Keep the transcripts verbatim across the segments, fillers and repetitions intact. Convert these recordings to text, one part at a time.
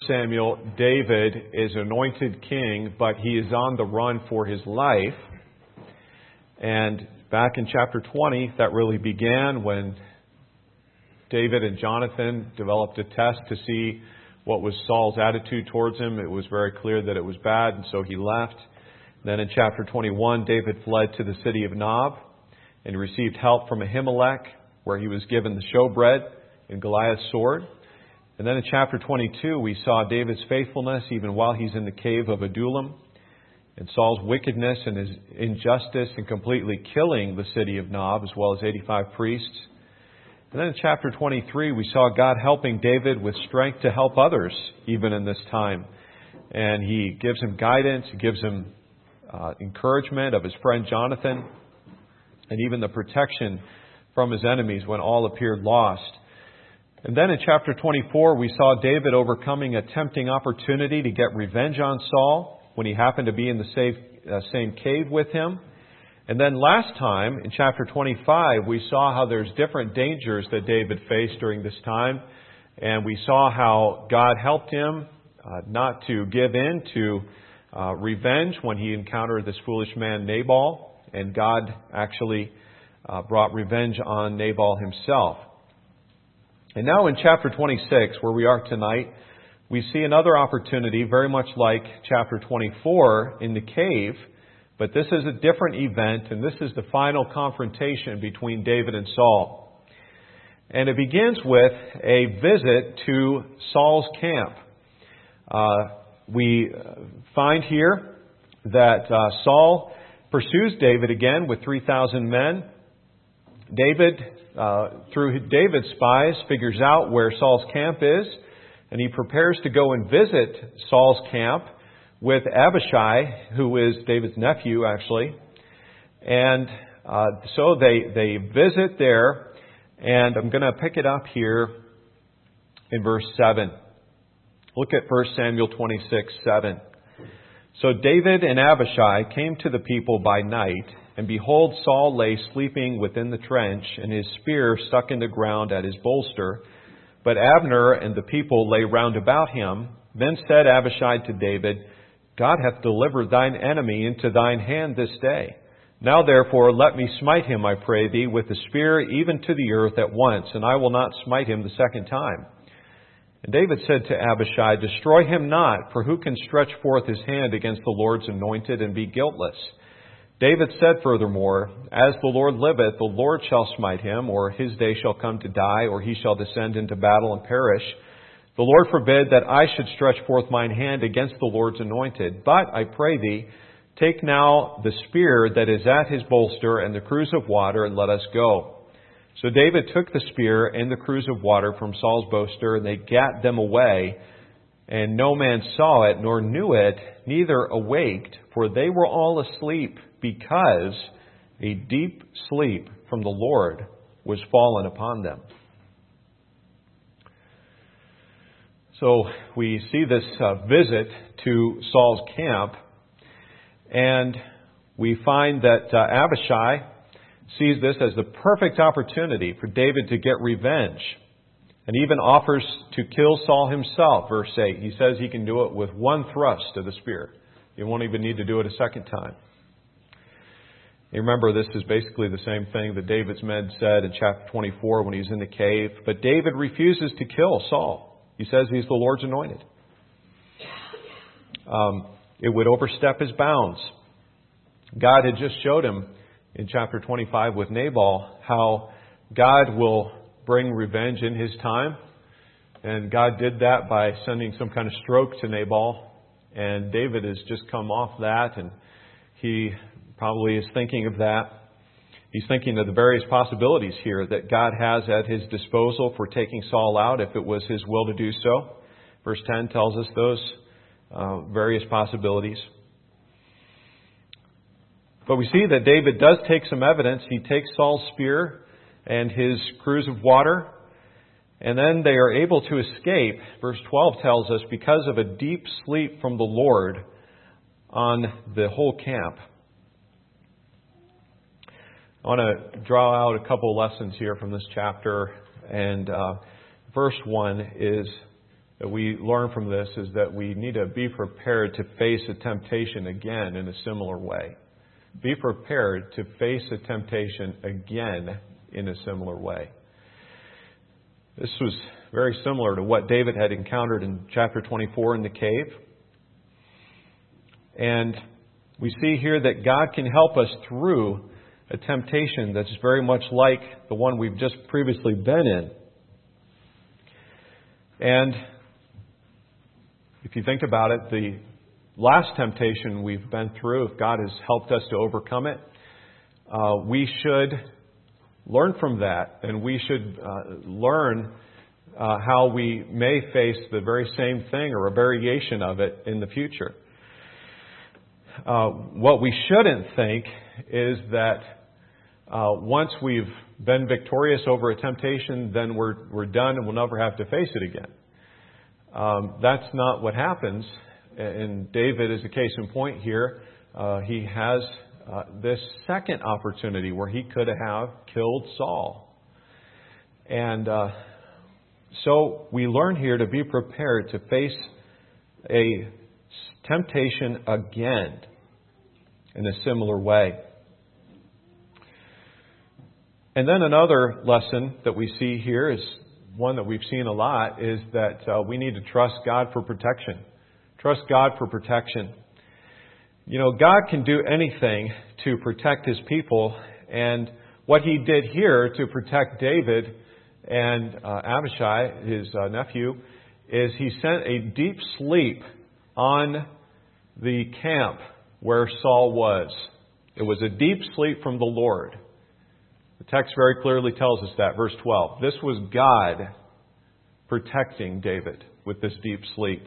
Samuel, David is anointed king, but he is on the run for his life. And back in chapter twenty, that really began when David and Jonathan developed a test to see what was Saul's attitude towards him. It was very clear that it was bad, and so he left. Then in chapter twenty-one, David fled to the city of Nob and received help from Ahimelech, where he was given the showbread and Goliath's sword. And then in chapter twenty-two, we saw David's faithfulness even while he's in the cave of Adullam, and Saul's wickedness and his injustice in completely killing the city of Nob, as well as eighty-five priests. And then in chapter twenty-three, we saw God helping David with strength to help others, even in this time. And He gives him guidance, He gives him uh, encouragement of his friend Jonathan, and even the protection from his enemies when all appeared lost. And then in chapter twenty-four, we saw David overcoming a tempting opportunity to get revenge on Saul when he happened to be in the same, uh, same cave with him. And then last time, in chapter twenty-five, we saw how there's different dangers that David faced during this time. And we saw how God helped him uh, not to give in to uh, revenge when he encountered this foolish man Nabal. And God actually uh, brought revenge on Nabal himself. And now in chapter twenty-six, where we are tonight, we see another opportunity very much like chapter twenty-four in the cave. But this is a different event, and this is the final confrontation between David and Saul. And it begins with a visit to Saul's camp. Uh, we find here that uh, Saul pursues David again with three thousand men. David, uh, through David's spies, figures out where Saul's camp is, and he prepares to go and visit Saul's camp with Abishai, who is David's nephew, actually. And uh, so they, they visit there, and I'm going to pick it up here in verse seven. Look at First Samuel twenty-six, seven. So David and Abishai came to the people by night, and behold, Saul lay sleeping within the trench, and his spear stuck in the ground at his bolster. But Abner and the people lay round about him. Then said Abishai to David, God hath delivered thine enemy into thine hand this day. Now therefore let me smite him, I pray thee, with the spear even to the earth at once, and I will not smite him the second time. And David said to Abishai, Destroy him not, for who can stretch forth his hand against the Lord's anointed and be guiltless? David said furthermore, As the Lord liveth, the Lord shall smite him, or his day shall come to die, or he shall descend into battle and perish. The Lord forbid that I should stretch forth mine hand against the Lord's anointed. But, I pray thee, take now the spear that is at his bolster and the cruse of water, and let us go. So David took the spear and the cruse of water from Saul's bolster, and they gat them away. And no man saw it, nor knew it, neither awaked, for they were all asleep, because a deep sleep from the Lord was fallen upon them. So we see this uh, visit to Saul's camp, and we find that uh, Abishai sees this as the perfect opportunity for David to get revenge, and even offers to kill Saul himself. Verse eight, he says he can do it with one thrust of the spear. He won't even need to do it a second time. You remember, this is basically the same thing that David's men said in chapter twenty-four when he's in the cave. But David refuses to kill Saul. He says he's the Lord's anointed. Um, it would overstep his bounds. God had just showed him in chapter twenty-five with Nabal how God will bring revenge in His time. And God did that by sending some kind of stroke to Nabal. And David has just come off that, and he probably is thinking of that. He's thinking of the various possibilities here that God has at His disposal for taking Saul out if it was His will to do so. Verse ten tells us those uh, various possibilities. But we see that David does take some evidence. He takes Saul's spear and his cruse of water, and then they are able to escape. Verse twelve tells us, because of a deep sleep from the Lord on the whole camp. I want to draw out a couple lessons here from this chapter. And uh, verse one is that we learn from this is that we need to be prepared to face a temptation again in a similar way. Be prepared to face a temptation again in a similar way. This was very similar to what David had encountered in chapter twenty-four in the cave. And we see here that God can help us through a temptation that's very much like the one we've just previously been in. And if you think about it, the last temptation we've been through, if God has helped us to overcome it, uh, we should learn from that, and we should uh, learn uh, how we may face the very same thing or a variation of it in the future. Uh, what we shouldn't think is that uh, once we've been victorious over a temptation, then we're we're done and we'll never have to face it again. Um, that's not what happens. And David is a case in point here. Uh, he has uh, this second opportunity where he could have killed Saul. And uh, so we learn here to be prepared to face a temptation again in a similar way. And then another lesson that we see here is one that we've seen a lot, is that uh, we need to trust God for protection. Trust God for protection. You know, God can do anything to protect His people, and what He did here to protect David and uh, Abishai, his uh, nephew, is He sent a deep sleep on the camp where Saul was. It was a deep sleep from the Lord. The text very clearly tells us that, verse twelve. This was God protecting David with this deep sleep.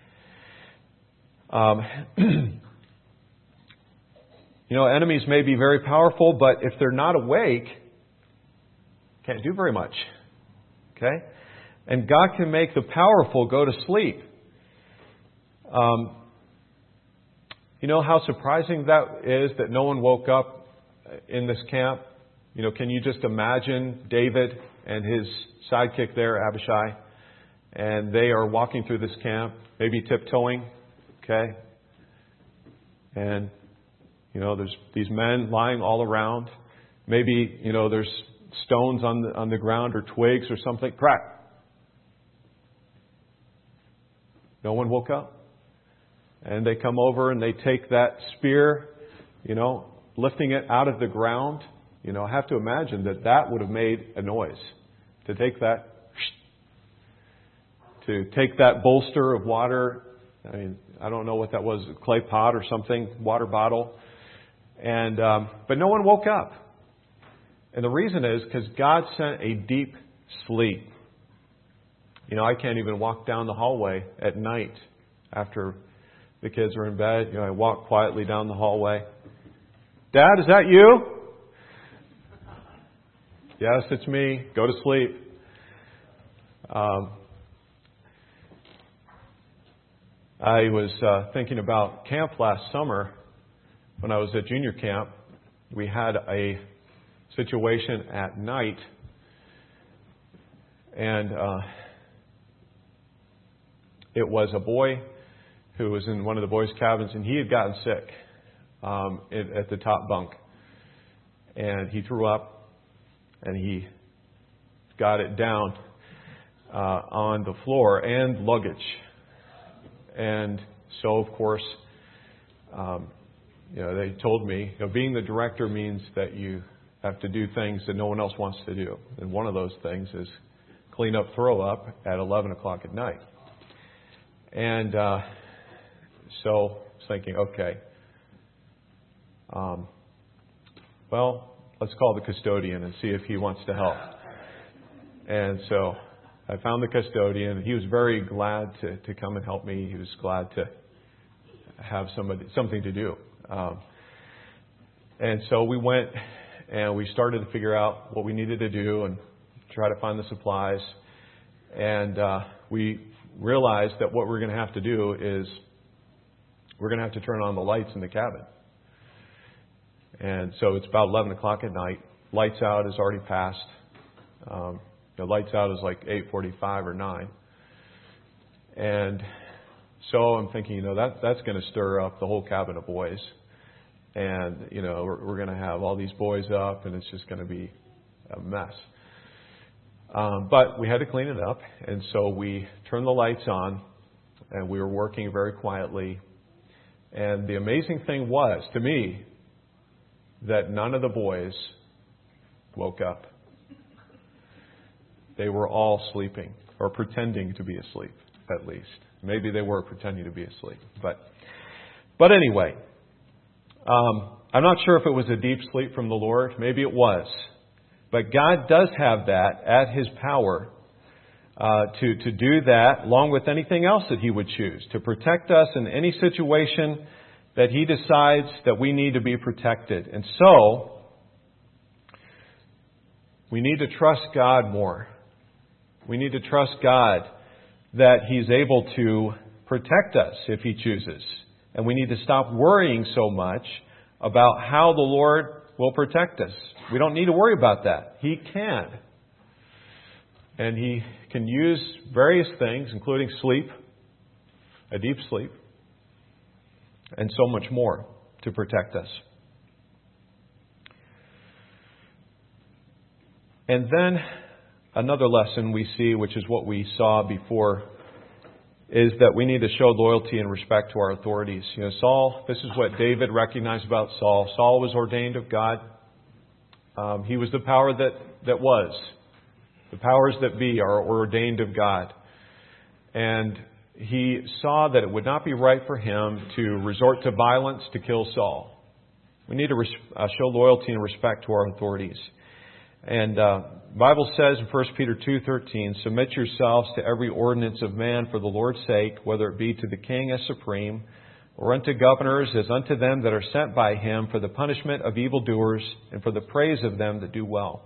Um, you know, enemies may be very powerful, but if they're not awake, can't do very much. Okay? And God can make the powerful go to sleep. Um, you know how surprising that is that no one woke up in this camp? You know, can you just imagine David and his sidekick there, Abishai, and they are walking through this camp, maybe tiptoeing, okay? And, you know, there's these men lying all around. Maybe, you know, there's stones on the, on the ground or twigs or something. Crack! No one woke up. And they come over and they take that spear, you know, lifting it out of the ground. You know, I have to imagine that that would have made a noise. To take that, to take that bolster of water, I mean, I don't know what that was, a clay pot or something, water bottle. And, um, but no one woke up. And the reason is because God sent a deep sleep. You know, I can't even walk down the hallway at night after the kids are in bed. You know, I walk quietly down the hallway. Dad, is that you? Yes, it's me. Go to sleep. Um, I was uh, thinking about camp last summer when I was at junior camp. We had a situation at night, and uh, it was a boy who was in one of the boys' cabins, and he had gotten sick um, at, at the top bunk, and he threw up. And he got it down uh, on the floor and luggage. And so, of course, um, you know, they told me, you know, being the director means that you have to do things that no one else wants to do. And one of those things is clean up throw up at eleven o'clock at night. And uh, so I was thinking, okay, um, well, let's call the custodian and see if he wants to help. And so I found the custodian. He was very glad to, to come and help me. He was glad to have somebody something to do. Um, and so we went and we started to figure out what we needed to do and try to find the supplies. And uh, we realized that what we're going to have to do is we're going to have to turn on the lights in the cabin. And so it's about eleven o'clock at night. Lights out is already passed. Um, the lights out is like eight forty-five or nine. And so I'm thinking, you know, that that's going to stir up the whole cabin of boys. And, you know, we're, we're going to have all these boys up, and it's just going to be a mess. Um, but we had to clean it up, and so we turned the lights on, and we were working very quietly. And the amazing thing was, to me, that none of the boys woke up. They were all sleeping, or pretending to be asleep, at least. Maybe they were pretending to be asleep. But, but anyway, um, I'm not sure if it was a deep sleep from the Lord. Maybe it was. But God does have that at His power uh, to, to do that, along with anything else that He would choose, to protect us in any situation that He decides that we need to be protected. And so, we need to trust God more. We need to trust God that He's able to protect us if He chooses. And we need to stop worrying so much about how the Lord will protect us. We don't need to worry about that. He can. And He can use various things, including sleep, a deep sleep, and so much more to protect us. And then another lesson we see, which is what we saw before, is that we need to show loyalty and respect to our authorities. You know, Saul, this is what David recognized about Saul. Saul was ordained of God. Um, he was the power that, that was. The powers that be are ordained of God. And he saw that it would not be right for him to resort to violence to kill Saul. We need to res- uh, show loyalty and respect to our authorities. And uh, the Bible says in First Peter two thirteen, submit yourselves to every ordinance of man for the Lord's sake, whether it be to the king as supreme, or unto governors as unto them that are sent by him, for the punishment of evildoers and for the praise of them that do well.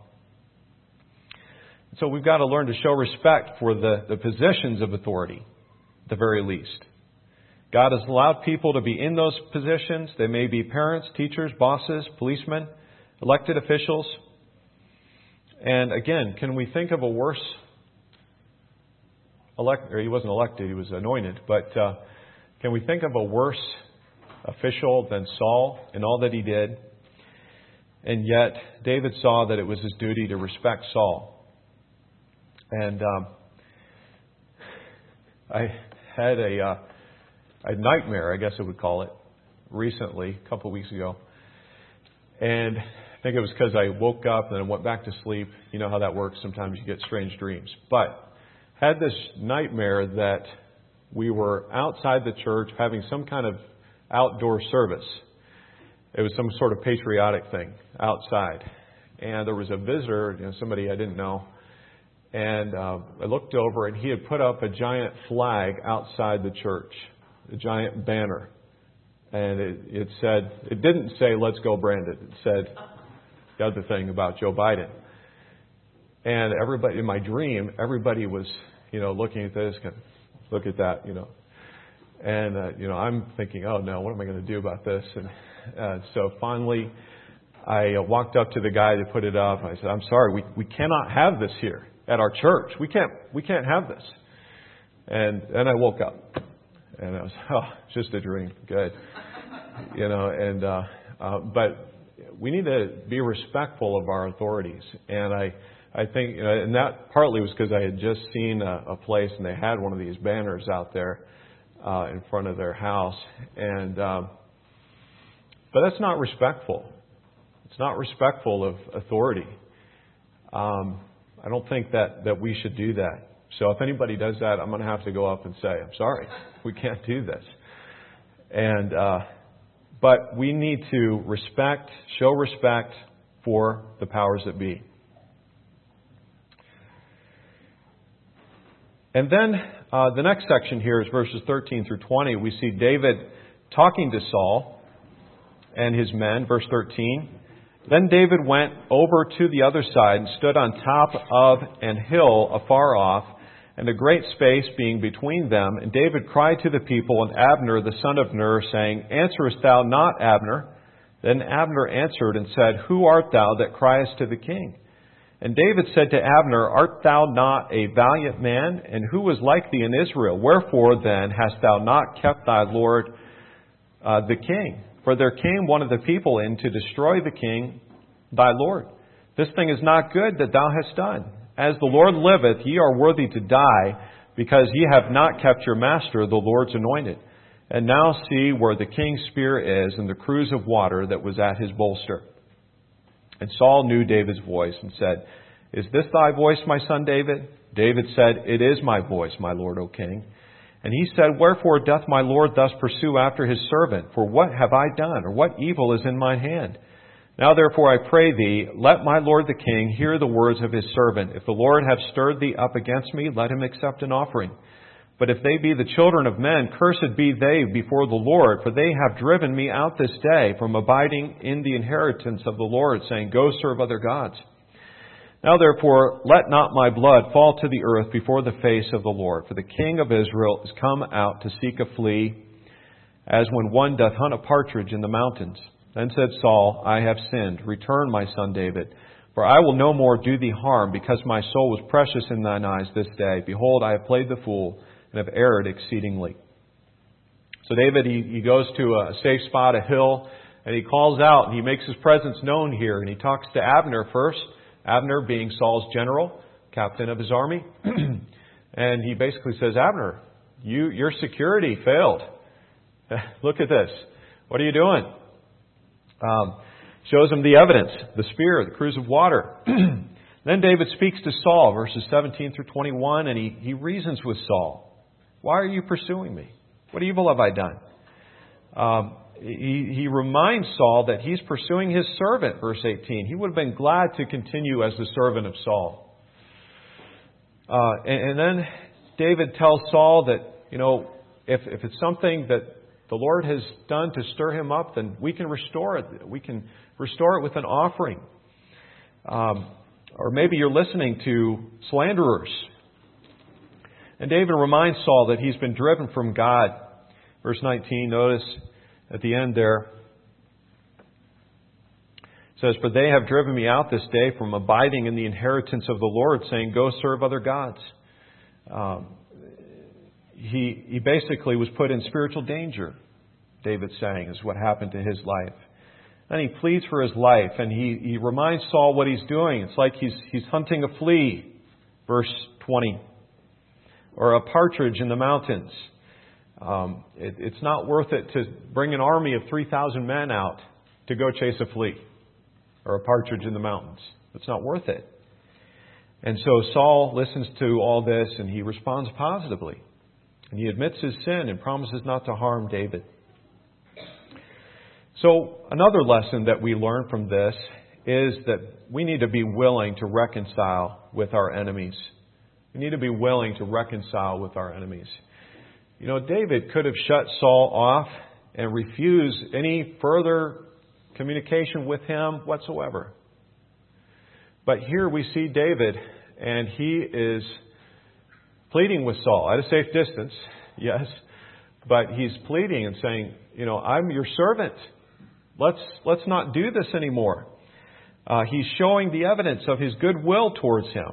So we've got to learn to show respect for the, the positions of authority, at the very least. God has allowed people to be in those positions. They may be parents, teachers, bosses, policemen, elected officials. And again, can we think of a worse elect? Or he wasn't elected; he was anointed. But uh, can we think of a worse official than Saul in all that he did? And yet, David saw that it was his duty to respect Saul. And um, I had a, uh, a nightmare, I guess I would call it, recently, a couple of weeks ago, and I think it was because I woke up and then went back to sleep. You know how that works. Sometimes you get strange dreams. But had this nightmare that we were outside the church having some kind of outdoor service. It was some sort of patriotic thing outside. And there was a visitor, you know, somebody I didn't know. And uh, I looked over and he had put up a giant flag outside the church, a giant banner. And it, it said, it didn't say, let's go Brandon. It said, the other thing about Joe Biden. And everybody, in my dream, everybody was, you know, looking at this, kind of, look at that, you know. And, uh, you know, I'm thinking, oh no, what am I going to do about this? And uh, so finally, I uh, walked up to the guy that put it up. And I said, I'm sorry, we, we cannot have this here at our church. We can't, we can't have this. And then I woke up. And I was, oh, it's just a dream. Good. You know, and, uh, uh, but we need to be respectful of our authorities. And I, I think, you know, and that partly was because I had just seen a, a place and they had one of these banners out there uh, in front of their house. And, um, but that's not respectful. It's not respectful of authority. Um, I don't think that, that we should do that. So if anybody does that, I'm going to have to go up and say, I'm sorry, we can't do this. And, uh, but we need to respect, show respect for the powers that be. And then uh, the next section here is verses thirteen through twenty. We see David talking to Saul and his men. Verse thirteen. Then David went over to the other side and stood on top of an hill afar off, and a great space being between them. And David cried to the people, and Abner the son of Ner, saying, Answerest thou not, Abner? Then Abner answered and said, Who art thou that criest to the king? And David said to Abner, Art thou not a valiant man? And who is like thee in Israel? Wherefore then hast thou not kept thy Lord uh, the king? For there came one of the people in to destroy the king, thy Lord. This thing is not good that thou hast done. As the Lord liveth, ye are worthy to die, because ye have not kept your master, the Lord's anointed. And now see where the king's spear is, and the cruse of water that was at his bolster. And Saul knew David's voice, and said, Is this thy voice, my son David? David said, It is my voice, my lord, O king. And he said, Wherefore doth my lord thus pursue after his servant? For what have I done, or what evil is in mine hand? Now therefore I pray thee, let my lord the king hear the words of his servant. If the Lord have stirred thee up against me, let him accept an offering. But if they be the children of men, cursed be they before the Lord, for they have driven me out this day from abiding in the inheritance of the Lord, saying, Go serve other gods. Now therefore, let not my blood fall to the earth before the face of the Lord. For the king of Israel is come out to seek a flea, as when one doth hunt a partridge in the mountains. Then said Saul, I have sinned. Return, my son David, for I will no more do thee harm, because my soul was precious in thine eyes this day. Behold, I have played the fool, and have erred exceedingly. So David, he, he goes to a safe spot, a hill, and he calls out, and he makes his presence known here, and he talks to Abner first. Abner being Saul's general, captain of his army. And he basically says, Abner, you, your security failed. Look at this. What are you doing? Um, shows him the evidence, the spear, the cruse of water. Then David speaks to Saul, verses seventeen through twenty-one, and he, he reasons with Saul. Why are you pursuing me? What evil have I done? Um, he, he reminds Saul that he's pursuing his servant, verse eighteen. He would have been glad to continue as the servant of Saul. Uh, and, and then David tells Saul that, you know, if, if it's something that the Lord has done to stir him up, then we can restore it. We can restore it with an offering. Um, or maybe you're listening to slanderers. And David reminds Saul that he's been driven from God. Verse nineteen, notice at the end there, it says, For they have driven me out this day from abiding in the inheritance of the Lord, saying, Go serve other gods. Um, he, he basically was put in spiritual danger, David's saying, is what happened to his life. And he pleads for his life, and he, he reminds Saul what he's doing. It's like he's, he's hunting a flea, verse twenty, or a partridge in the mountains. Um, it, it's not worth it to bring an army of three thousand men out to go chase a flea or a partridge in the mountains. It's not worth it. And so Saul listens to all this, and he responds positively. And he admits his sin and promises not to harm David. So another lesson that we learn from this is that we need to be willing to reconcile with our enemies. We need to be willing to reconcile with our enemies. You know, David could have shut Saul off and refused any further communication with him whatsoever. But here we see David, and he is pleading with Saul at a safe distance, yes, but he's pleading and saying, you know, I'm your servant. Let's let's not do this anymore. Uh, he's showing the evidence of his goodwill towards him.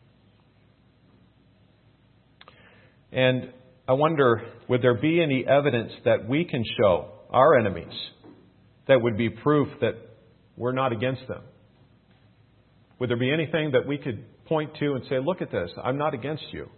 And I wonder, would there be any evidence that we can show our enemies that would be proof that we're not against them? Would there be anything that we could point to and say, look at this, I'm not against you?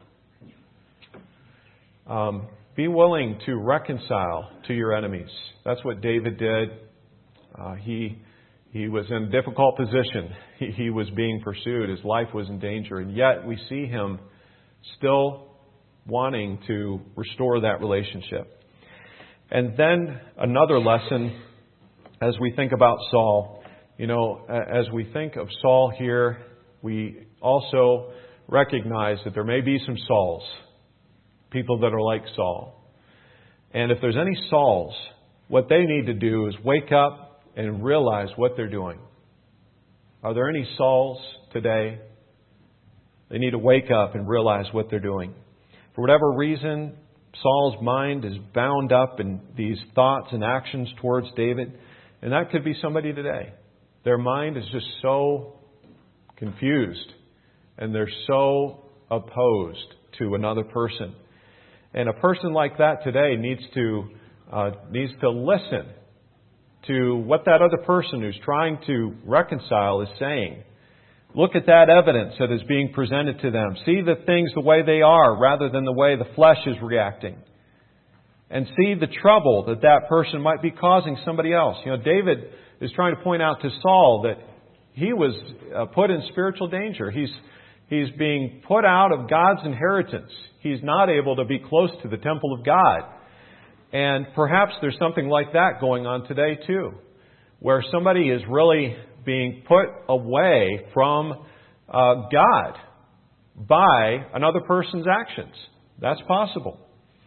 Um, be willing to reconcile to your enemies. That's what David did. Uh, he he was in a difficult position. He, he was being pursued. His life was in danger. And yet we see him still wanting to restore that relationship. And then another lesson as we think about Saul. You know, as we think of Saul here, we also recognize that there may be some Sauls. People that are like Saul. And if there's any Sauls, what they need to do is wake up and realize what they're doing. Are there any Sauls today? They need to wake up and realize what they're doing. For whatever reason, Saul's mind is bound up in these thoughts and actions towards David. And that could be somebody today. Their mind is just so confused, and they're so opposed to another person. And a person like that today needs to uh, needs to listen to what that other person who's trying to reconcile is saying. Look at that evidence that is being presented to them. See the things the way they are rather than the way the flesh is reacting. And see the trouble that that person might be causing somebody else. You know, David is trying to point out to Saul that he was uh, put in spiritual danger. He's he's being put out of God's inheritance. He's not able to be close to the temple of God. And perhaps there's something like that going on today too, where somebody is really being put away from uh, God by another person's actions. That's possible.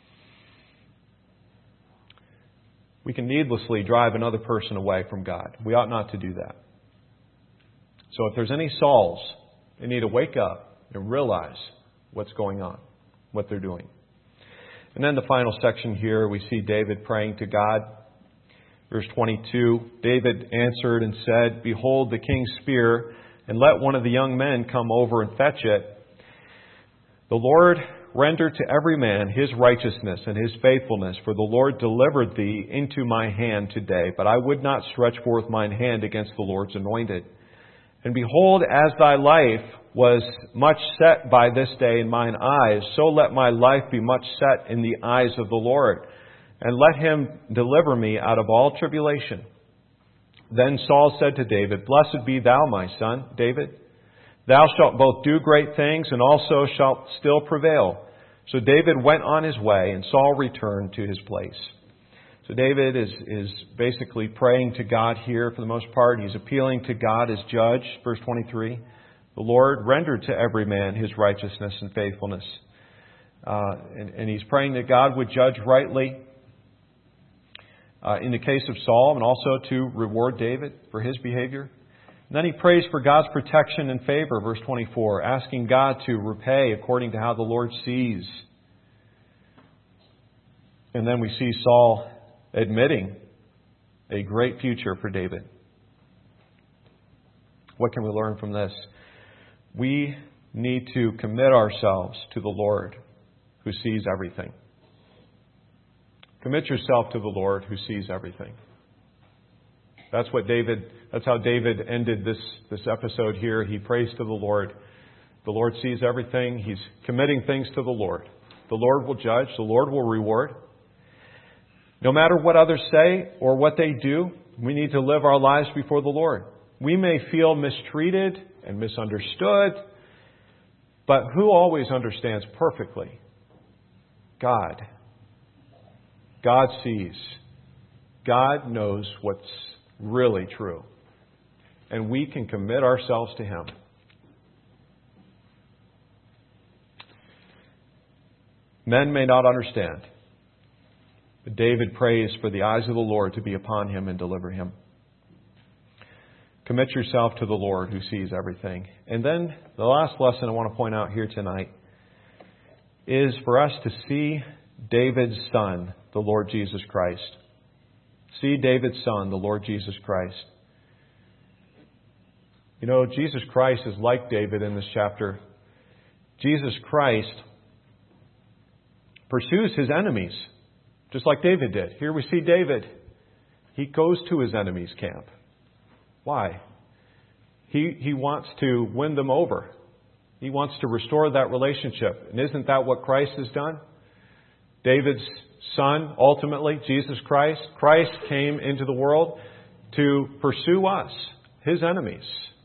We can needlessly drive another person away from God. We ought not to do that. So if there's any Sauls, they need to wake up and realize what's going on, what they're doing. And then the final section here, we see David praying to God. Verse twenty-two, David answered and said, "Behold the king's spear, and let one of the young men come over and fetch it. The Lord render to every man his righteousness and his faithfulness, for the Lord delivered thee into my hand today. But I would not stretch forth mine hand against the Lord's anointed. And behold, as thy life was much set by this day in mine eyes, so let my life be much set in the eyes of the Lord. And let him deliver me out of all tribulation." Then Saul said to David, "Blessed be thou, my son, David. Thou shalt both do great things, and also shalt still prevail." So David went on his way, and Saul returned to his place. So David is, is basically praying to God here for the most part. He's appealing to God as judge. Verse twenty-three, "The Lord rendered to every man his righteousness and faithfulness." Uh, and, and he's praying that God would judge rightly uh, in the case of Saul, and also to reward David for his behavior. And then he prays for God's protection and favor, verse twenty-four, asking God to repay according to how the Lord sees. And then we see Saul admitting a great future for David. What can we learn from this? We need to commit ourselves to the Lord who sees everything. Commit yourself to the Lord who sees everything. That's what David, that's how David ended this, this episode here. He prays to the Lord. The Lord sees everything. He's committing things to the Lord. The Lord will judge. The Lord will reward. No matter what others say or what they do, we need to live our lives before the Lord. We may feel mistreated and misunderstood, but who always understands perfectly? God. God sees. God knows what's really true. And we can commit ourselves to Him. Men may not understand. But David prays for the eyes of the Lord to be upon him and deliver him. Commit yourself to the Lord who sees everything. And then the last lesson I want to point out here tonight is for us to see David's son, the Lord Jesus Christ. See David's son, the Lord Jesus Christ. You know, Jesus Christ is like David in this chapter. Jesus Christ pursues His enemies, just like David did. Here we see David. He goes to his enemy's camp. Why? He, he wants to win them over. He wants to restore that relationship. And isn't that what Christ has done? David's son, ultimately, Jesus Christ. Christ came into the world to pursue us, His enemies.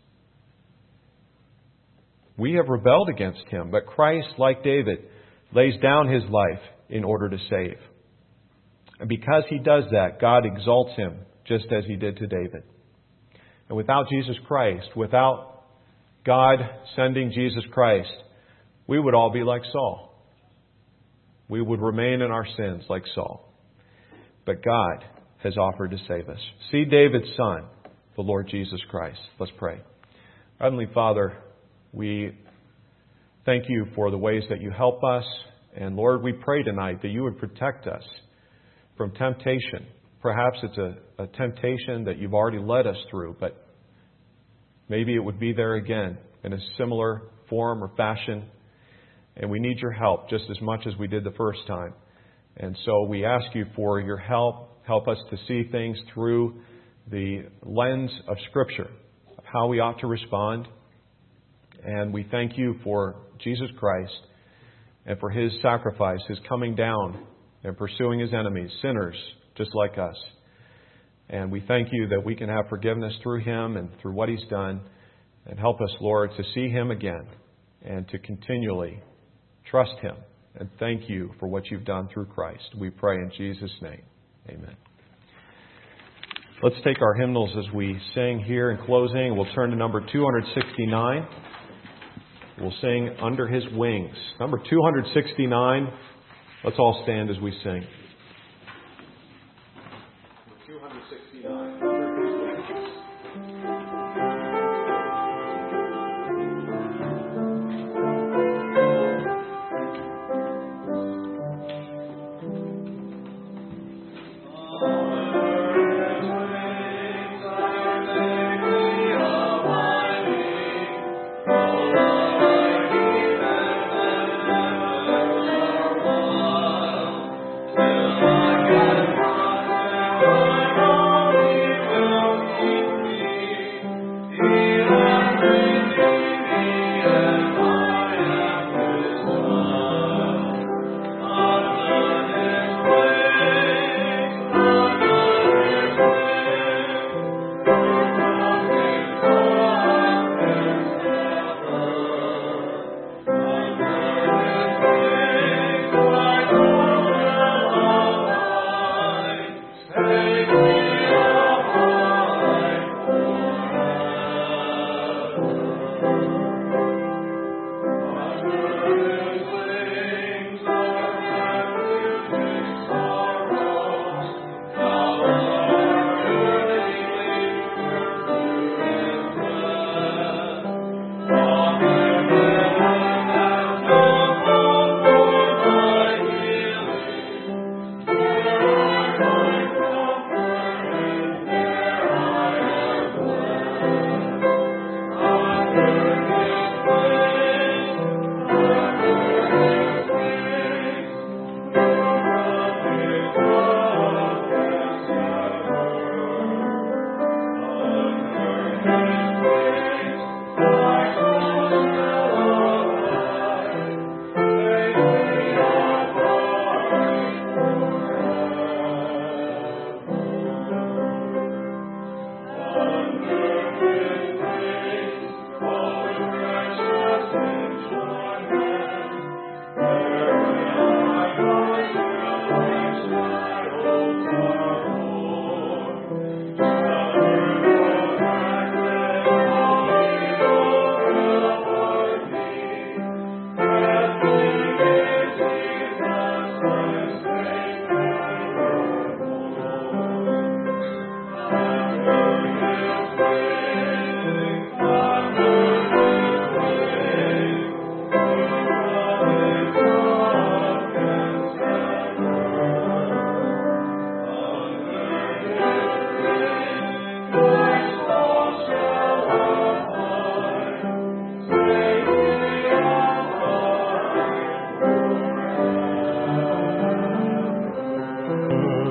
We have rebelled against Him, but Christ, like David, lays down His life in order to save. And because He does that, God exalts Him just as He did to David. And without Jesus Christ, without God sending Jesus Christ, we would all be like Saul. We would remain in our sins like Saul. But God has offered to save us. See David's son, the Lord Jesus Christ. Let's pray. Heavenly Father, we thank You for the ways that You help us. And Lord, we pray tonight that You would protect us from temptation. Perhaps it's a, a temptation that You've already led us through, but maybe it would be there again. in a similar form or fashion. And we need your help just as much as we did the first time. And so we ask you for your help. Help us to see things through the lens of Scripture, of how we ought to respond. And we thank you for Jesus Christ and for His sacrifice, His coming down and pursuing His enemies, sinners just like us. And we thank you that we can have forgiveness through Him and through what He's done. And help us, Lord, to see Him again and to continually trust Him. And thank you for what you've done through Christ. We pray in Jesus' name. Amen. Let's take our hymnals as we sing here in closing. We'll turn to number two sixty-nine. We'll sing Under His Wings. Number two sixty-nine. Let's all stand as we sing. two sixty-nine. Under His Wings.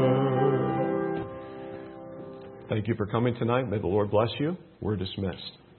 Thank you for coming tonight. May the Lord bless you. We're dismissed.